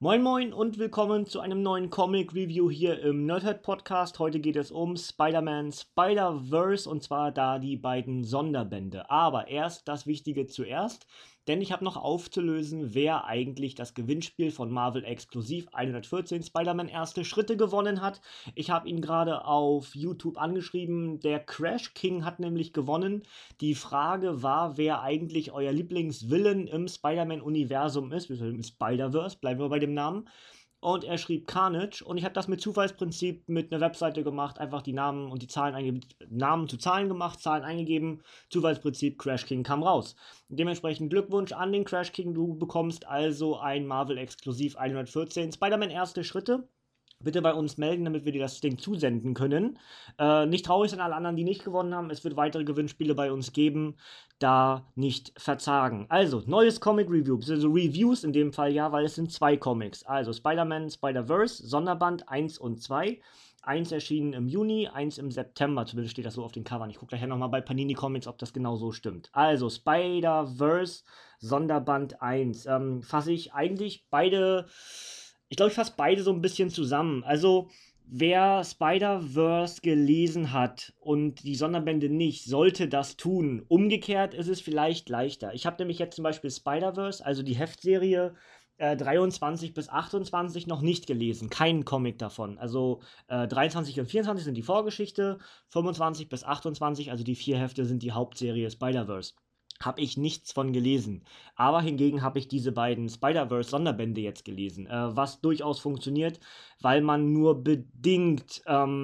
Moin Moin und willkommen zu einem neuen Comic-Review hier im Nerdhead Podcast. Heute geht es um Spider-Man Spider-Verse und zwar da die beiden Sonderbände. Aber erst das Wichtige zuerst, denn ich habe noch aufzulösen, wer eigentlich das Gewinnspiel von Marvel Exklusiv 114 Spider-Man erste Schritte gewonnen hat. Ich habe ihn gerade auf YouTube angeschrieben. Der Crash King hat nämlich gewonnen. Die Frage war, wer eigentlich euer Lieblingsvillain im Spider-Man-Universum ist. Im Spider-Verse, bleiben wir bei dem Namen. Und er schrieb Carnage. Und ich habe das mit Zufallsprinzip mit einer Webseite gemacht. Einfach die Namen und die Zahlen eingegeben. Namen zu Zahlen gemacht, Zahlen eingegeben. Zufallsprinzip Crash King kam raus. Dementsprechend Glückwunsch an den Crash King. Du bekommst also ein Marvel-Exklusiv 114 Spider-Man erste Schritte. Bitte bei uns melden, damit wir dir das Ding zusenden können. Nicht traurig sind alle anderen, die nicht gewonnen haben. Es wird weitere Gewinnspiele bei uns geben. Da nicht verzagen. Also, neues Comic-Review, also Reviews in dem Fall ja, weil es sind zwei Comics. Also Spider-Man, Spider-Verse, Sonderband 1 und 2. Eins erschienen im Juni, eins im September. Zumindest steht das so auf den Covern. Ich gucke gleich nochmal bei Panini Comics, ob das genau so stimmt. Also, Spider-Verse, Sonderband 1. Fasse ich eigentlich beide. Ich glaube, ich fasse beide so ein bisschen zusammen. Also, wer Spider-Verse gelesen hat und die Sonderbände nicht, sollte das tun. Umgekehrt ist es vielleicht leichter. Ich habe nämlich jetzt zum Beispiel Spider-Verse, also die Heftserie 23 bis 28 noch nicht gelesen. Keinen Comic davon. Also 23 und 24 sind die Vorgeschichte, 25 bis 28, also die 4 Hefte, sind die Hauptserie Spider-Verse. Habe ich nichts von gelesen. Aber hingegen habe ich diese beiden Spider-Verse-Sonderbände jetzt gelesen, was durchaus funktioniert, weil man nur bedingt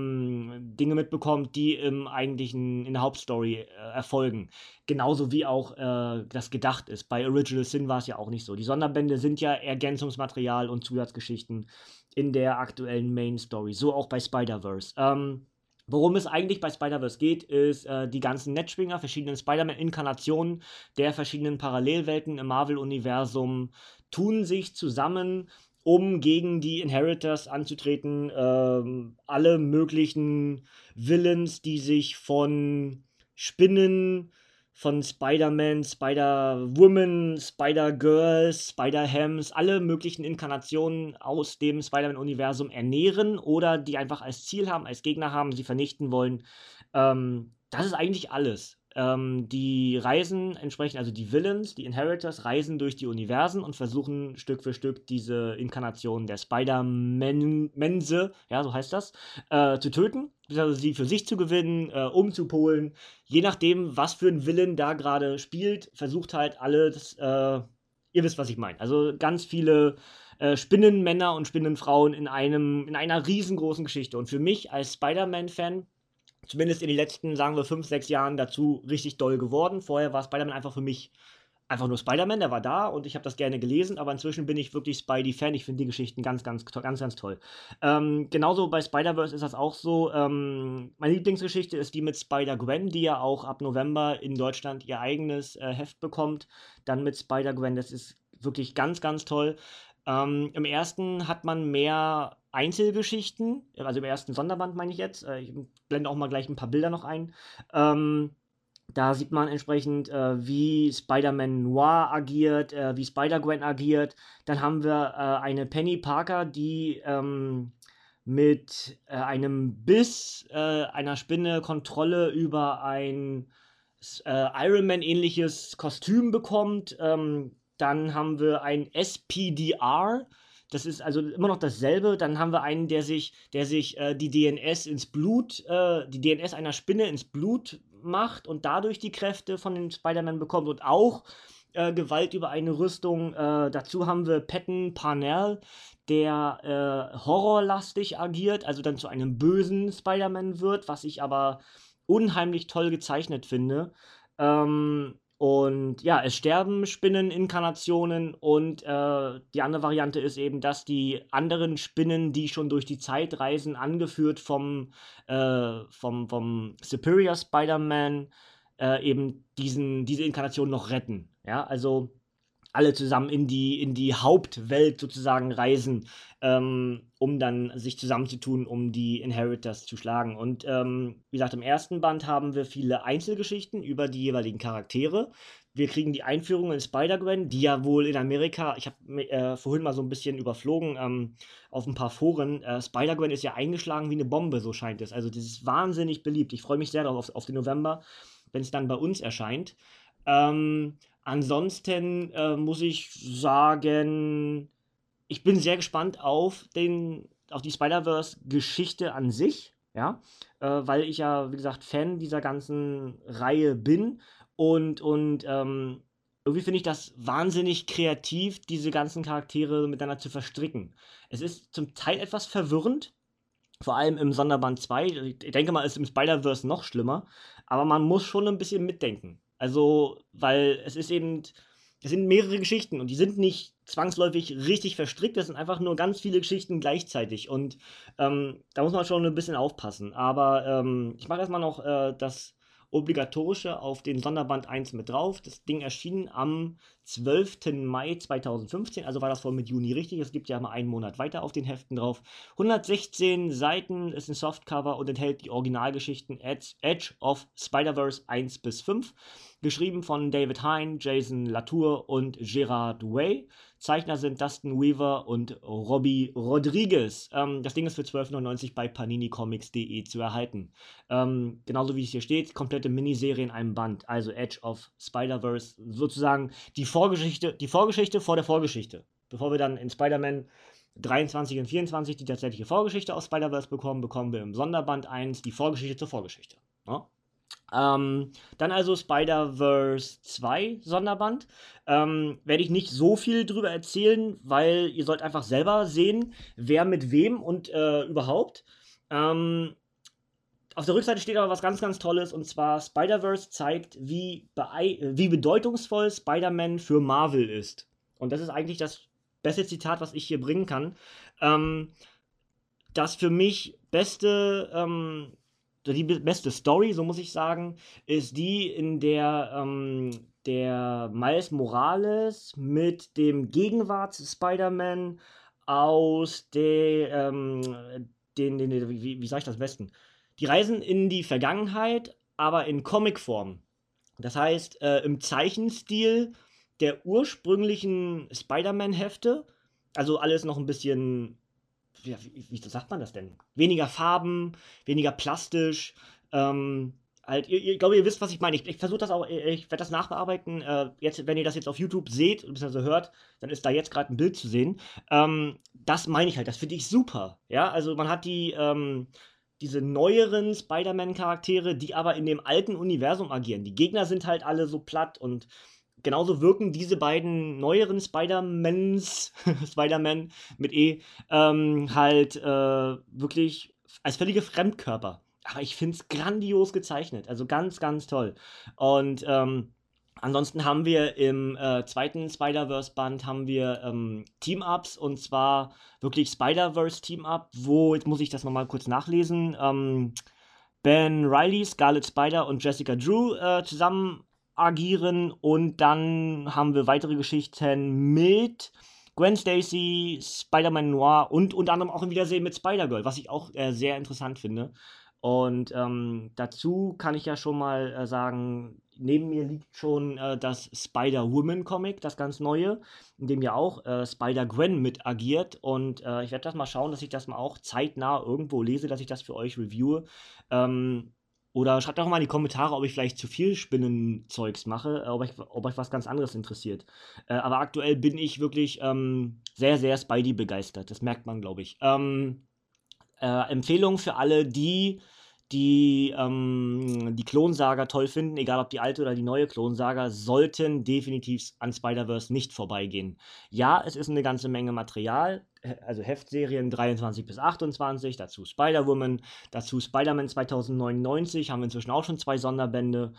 Dinge mitbekommt, die im eigentlichen, in der Hauptstory erfolgen. Genauso wie auch das gedacht ist. Bei Original Sin war es ja auch nicht so. Die Sonderbände sind ja Ergänzungsmaterial und Zusatzgeschichten in der aktuellen Main Story. So auch bei Spider-Verse. Worum es eigentlich bei Spider-Verse geht, ist die ganzen Netzspringer, verschiedenen Spider-Man-Inkarnationen der verschiedenen Parallelwelten im Marvel-Universum tun sich zusammen, um gegen die Inheritors anzutreten. Alle möglichen Villains, die sich von Spinnen, von Spider-Man, Spider-Woman, Spider-Girls, Spider-Hams, alle möglichen Inkarnationen aus dem Spider-Man-Universum ernähren oder die einfach als Ziel haben, als Gegner haben, sie vernichten wollen. Das ist eigentlich alles. Die reisen entsprechend, also die Villains, die Inheritors, reisen durch die Universen und versuchen Stück für Stück diese Inkarnation der Spider-Mense, ja, so heißt das, zu töten, beziehungsweise sie für sich zu gewinnen, umzupolen. Je nachdem, was für ein Villain da gerade spielt, versucht halt alles, ihr wisst, was ich meine. Also ganz viele Spinnenmänner und Spinnenfrauen in einer riesengroßen Geschichte. Und für mich als Spider-Man-Fan, zumindest in den letzten, sagen wir, 5, 6 Jahren dazu richtig doll geworden. Vorher war Spider-Man einfach für mich einfach nur Spider-Man, der war da und ich habe das gerne gelesen, aber inzwischen bin ich wirklich Spidey-Fan. Ich finde die Geschichten ganz, ganz, ganz, ganz toll. Genauso bei Spider-Verse ist das auch so. Meine Lieblingsgeschichte ist die mit Spider-Gwen, die ja auch ab November in Deutschland ihr eigenes Heft bekommt. Dann mit Spider-Gwen, das ist wirklich ganz, ganz toll. Im ersten hat man mehr Einzelgeschichten, also im ersten Sonderband meine ich jetzt. Ich blende auch mal gleich ein paar Bilder noch ein. Da sieht man entsprechend, wie Spider-Man Noir agiert, wie Spider-Gwen agiert. Dann haben wir eine Penny Parker, die mit einem Biss einer Spinne Kontrolle über ein Iron Man-ähnliches Kostüm bekommt. Dann haben wir ein SPDR. Das ist also immer noch dasselbe. Dann haben wir einen, der sich die DNS ins Blut, die DNS einer Spinne ins Blut macht und dadurch die Kräfte von den Spider-Man bekommt und auch Gewalt über eine Rüstung. Dazu haben wir Patton Parnell, der horrorlastig agiert, also dann zu einem bösen Spider-Man wird, was ich aber unheimlich toll gezeichnet finde. Und ja, es sterben Spinneninkarnationen und die andere Variante ist eben, dass die anderen Spinnen, die schon durch die Zeit reisen, angeführt vom Superior Spider-Man, eben diese Inkarnation noch retten. Ja, also alle zusammen in die Hauptwelt sozusagen reisen, um dann sich zusammenzutun, um die Inheritors zu schlagen. Und wie gesagt, im ersten Band haben wir viele Einzelgeschichten über die jeweiligen Charaktere, Wir kriegen die Einführung in Spider-Gwen, die ja wohl in Amerika, ich habe vorhin mal so ein bisschen überflogen auf ein paar Foren, Spider-Gwen ist ja eingeschlagen wie eine Bombe, so scheint es. Also das ist wahnsinnig beliebt. Ich freue mich sehr darauf, auf den November, wenn es dann bei uns erscheint. Ansonsten muss ich sagen, ich bin sehr gespannt auf die Spider-Verse-Geschichte an sich, ja, weil ich ja, wie gesagt, Fan dieser ganzen Reihe bin und irgendwie finde ich das wahnsinnig kreativ, diese ganzen Charaktere miteinander zu verstricken. Es ist zum Teil etwas verwirrend, vor allem im Sonderband 2. Ich denke mal, ist im Spider-Verse noch schlimmer, aber man muss schon ein bisschen mitdenken. Also, weil es sind mehrere Geschichten und die sind nicht zwangsläufig richtig verstrickt, das sind einfach nur ganz viele Geschichten gleichzeitig und da muss man schon ein bisschen aufpassen. Aber ich mache erstmal noch das Obligatorische auf den Sonderband 1 mit drauf. Das Ding erschien am 12. Mai 2015, also war das voll mit Juni richtig. Es gibt ja mal einen Monat weiter auf den Heften drauf. 116 Seiten, ist ein Softcover und enthält die Originalgeschichten Edge of Spider-Verse 1 bis 5. Geschrieben von David Hein, Jason Latour und Gerard Way. Zeichner sind Dustin Weaver und Robbie Rodriguez. Das Ding ist für 12,99 bei paninicomics.de zu erhalten. Genauso wie es hier steht, komplette Miniserie in einem Band. Also Edge of Spider-Verse, sozusagen die Vorgeschichte vor der Vorgeschichte. Bevor wir dann in Spider-Man 23 und 24 die tatsächliche Vorgeschichte aus Spider-Verse bekommen, bekommen wir im Sonderband 1 die Vorgeschichte zur Vorgeschichte. Ja? Dann also Spider-Verse 2 Sonderband. Werde ich nicht so viel drüber erzählen, weil ihr sollt einfach selber sehen, wer mit wem und überhaupt. Auf der Rückseite steht aber was ganz, ganz Tolles und zwar Spider-Verse zeigt, wie bedeutungsvoll Spider-Man für Marvel ist. Und das ist eigentlich das beste Zitat, was ich hier bringen kann. Das für mich die beste Story, so muss ich sagen, ist die, in der Miles Morales mit dem Gegenwarts-Spider-Man aus wie sage ich das am besten? Die reisen in die Vergangenheit, aber in Comicform. Das heißt, im Zeichenstil der ursprünglichen Spider-Man-Hefte, also alles noch ein bisschen, wie sagt man das denn? Weniger Farben, weniger plastisch. Ich glaube, ihr wisst, was ich meine. Ich versuche das auch, ich werde das nachbearbeiten. Jetzt, wenn ihr das jetzt auf YouTube seht bzw. hört, dann ist da jetzt gerade ein Bild zu sehen. Das meine ich halt, das finde ich super. Ja, also man hat diese neueren Spider-Man-Charaktere, die aber in dem alten Universum agieren. Die Gegner sind halt alle so platt und genauso wirken diese beiden neueren Spider-Mans, Spider-Man mit E, halt wirklich als völlige Fremdkörper. Aber ich finde es grandios gezeichnet. Also ganz, ganz toll. Und ansonsten haben wir im zweiten Spider-Verse-Band haben wir Team-Ups und zwar wirklich Spider-Verse-Team-Up, wo, jetzt muss ich das nochmal kurz nachlesen, Ben Reilly, Scarlet Spider und Jessica Drew zusammen agieren und dann haben wir weitere Geschichten mit Gwen Stacy, Spider-Man Noir und unter anderem auch ein Wiedersehen mit Spider-Girl, was ich auch sehr interessant finde. Und dazu kann ich ja schon mal sagen, neben mir liegt schon das Spider-Woman-Comic, das ganz neue, in dem ja auch Spider-Gwen mit agiert. Und ich werde das mal schauen, dass ich das mal auch zeitnah irgendwo lese, dass ich das für euch reviewe. Oder schreibt auch mal in die Kommentare, ob ich vielleicht zu viel Spinnenzeugs mache, ob euch was ganz anderes interessiert. Aber aktuell bin ich wirklich sehr, sehr Spidey begeistert. Das merkt man, glaube ich. Empfehlung für alle, die Klonsaga toll finden, egal ob die alte oder die neue Klonsaga, sollten definitiv an Spider-Verse nicht vorbeigehen. Ja, es ist eine ganze Menge Material, also Heftserien 23 bis 28, dazu Spider-Woman, dazu Spider-Man 2099, haben wir inzwischen auch schon 2 Sonderbände.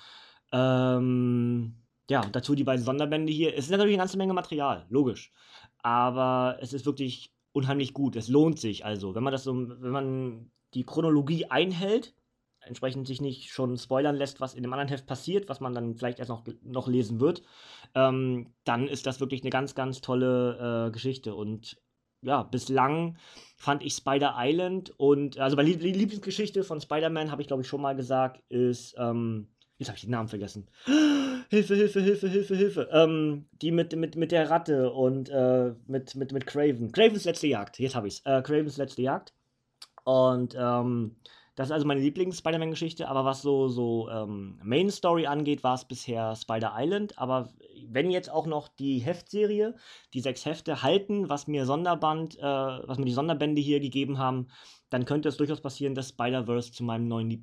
Ja, dazu die beiden Sonderbände hier. Es ist natürlich eine ganze Menge Material, logisch. Aber es ist wirklich unheimlich gut. Es lohnt sich also, wenn man die Chronologie einhält, entsprechend sich nicht schon spoilern lässt, was in dem anderen Heft passiert, was man dann vielleicht erst noch lesen wird, dann ist das wirklich eine ganz, ganz tolle Geschichte. Und ja, bislang fand ich Spider Island und also meine Lieblingsgeschichte von Spider-Man, habe ich glaube ich schon mal gesagt, ist Jetzt habe ich den Namen vergessen. Hilfe, Hilfe, Hilfe, Hilfe, Hilfe. Die mit der Ratte und mit Craven. Cravens letzte Jagd. Jetzt habe ich's. Cravens letzte Jagd. Und das ist also meine Lieblings-Spider-Man-Geschichte, aber was so Main Story angeht, war es bisher Spider Island. Aber wenn jetzt auch noch die Heftserie, die 6 Hefte halten, was mir die Sonderbände hier gegeben haben, dann könnte es durchaus passieren, dass Spider-Verse zu meinem neuen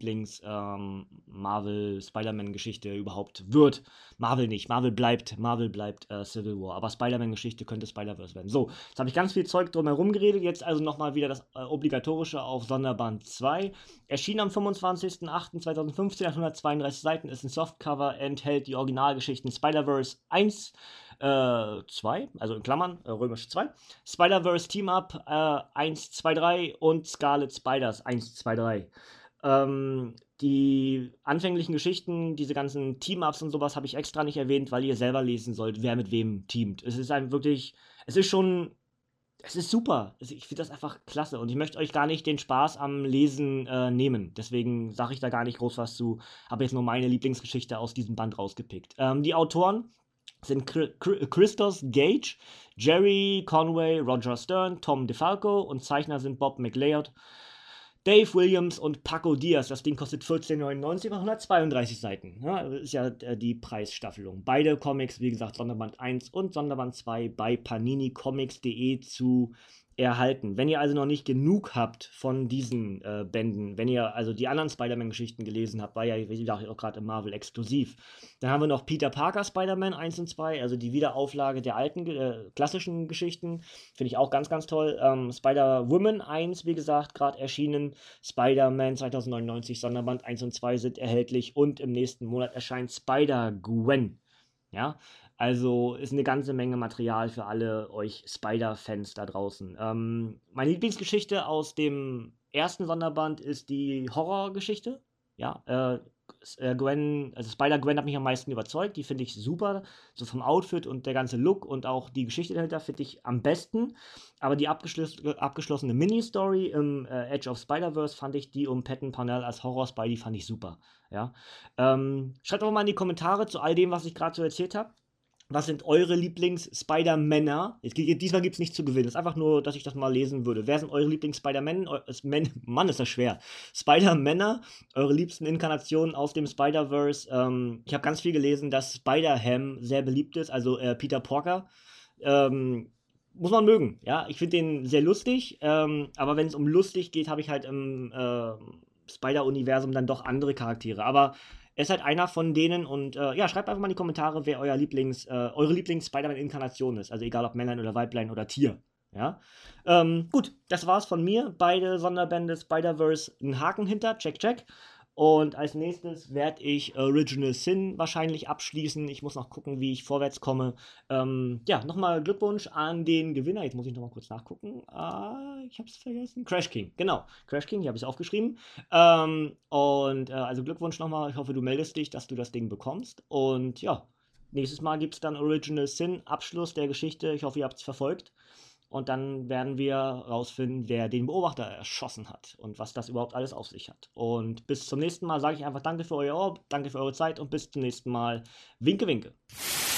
Lieblings-Marvel-Spider-Man-Geschichte überhaupt wird. Marvel bleibt Civil War. Aber Spider-Man-Geschichte könnte Spider-Verse werden. So, jetzt habe ich ganz viel Zeug drumherum geredet. Jetzt also nochmal wieder das Obligatorische auf Sonderband 2. Erschien am 25.08.2015 auf 132 Seiten, ist ein Softcover, enthält die Originalgeschichten Spider-Verse 1, 2, also in Klammern, römisch 2, Spider-Verse Team-Up 1, 2, 3 und Scarlet Spiders 1, 2, 3. Die anfänglichen Geschichten, diese ganzen Team-Ups und sowas habe ich extra nicht erwähnt, weil ihr selber lesen sollt, wer mit wem teamt. Es ist einfach wirklich, es ist super. Ich finde das einfach klasse und ich möchte euch gar nicht den Spaß am Lesen nehmen. Deswegen sage ich da gar nicht groß was zu. Habe jetzt nur meine Lieblingsgeschichte aus diesem Band rausgepickt. Die Autoren sind Christos Gage, Jerry Conway, Roger Stern, Tom DeFalco und Zeichner sind Bob McLeod, Dave Williams und Paco Diaz. Das Ding kostet 14,99 bei 132 Seiten. Ja, das ist ja die Preisstaffelung. Beide Comics, wie gesagt, Sonderband 1 und Sonderband 2 bei paninicomics.de zu erhalten. Wenn ihr also noch nicht genug habt von diesen Bänden, wenn ihr also die anderen Spider-Man-Geschichten gelesen habt, war ja, wie gesagt, auch gerade im Marvel exklusiv, dann haben wir noch Peter Parker Spider-Man 1 und 2, also die Wiederauflage der alten klassischen Geschichten. Finde ich auch ganz, ganz toll. Spider-Woman 1, wie gesagt, gerade erschienen. Spider-Man 2099, Sonderband 1 und 2 sind erhältlich und im nächsten Monat erscheint Spider-Gwen. Ja, also ist eine ganze Menge Material für alle euch Spider-Fans da draußen. Meine Lieblingsgeschichte aus dem ersten Sonderband ist die Horrorgeschichte. Ja, Gwen, also Spider-Gwen hat mich am meisten überzeugt. Die finde ich super. So vom Outfit und der ganze Look und auch die Geschichte dahinter finde ich am besten. Aber die abgeschlossene Mini-Story im Edge of Spider-Verse fand ich die um Patton Parnell als Horror-Spidey fand ich super. Ja. Schreibt doch mal in die Kommentare zu all dem, was ich gerade so erzählt habe. Was sind eure Lieblings-Spider-Männer? Diesmal gibt es nichts zu gewinnen. Es ist einfach nur, dass ich das mal lesen würde. Wer sind eure Lieblings-Spider-Männer? Mann, ist das schwer. Spider-Männer, eure liebsten Inkarnationen aus dem Spider-Verse. Ich habe ganz viel gelesen, dass Spider-Ham sehr beliebt ist, also Peter Porker. Muss man mögen, ja. Ich finde den sehr lustig, aber wenn es um lustig geht, habe ich halt im Spider-Universum dann doch andere Charaktere. Aber er ist halt einer von denen und ja, schreibt einfach mal in die Kommentare, wer eure Lieblings-Spider-Man-Inkarnation ist. Also egal ob Männlein oder Weiblein oder Tier. Ja. Gut, das war's von mir. Beide Sonderbände Spider-Verse einen Haken hinter. Check, check. Und als nächstes werde ich Original Sin wahrscheinlich abschließen. Ich muss noch gucken, wie ich vorwärts komme. Ja, nochmal Glückwunsch an den Gewinner. Jetzt muss ich nochmal kurz nachgucken. Ich habe es vergessen. Crash King, genau. Crash King, hier habe ich es aufgeschrieben. Also Glückwunsch nochmal. Ich hoffe, du meldest dich, dass du das Ding bekommst. Und ja, nächstes Mal gibt es dann Original Sin, Abschluss der Geschichte. Ich hoffe, ihr habt es verfolgt. Und dann werden wir rausfinden, wer den Beobachter erschossen hat und was das überhaupt alles auf sich hat. Und bis zum nächsten Mal sage ich einfach danke für euer Ohr, danke für eure Zeit und bis zum nächsten Mal. Winke, winke.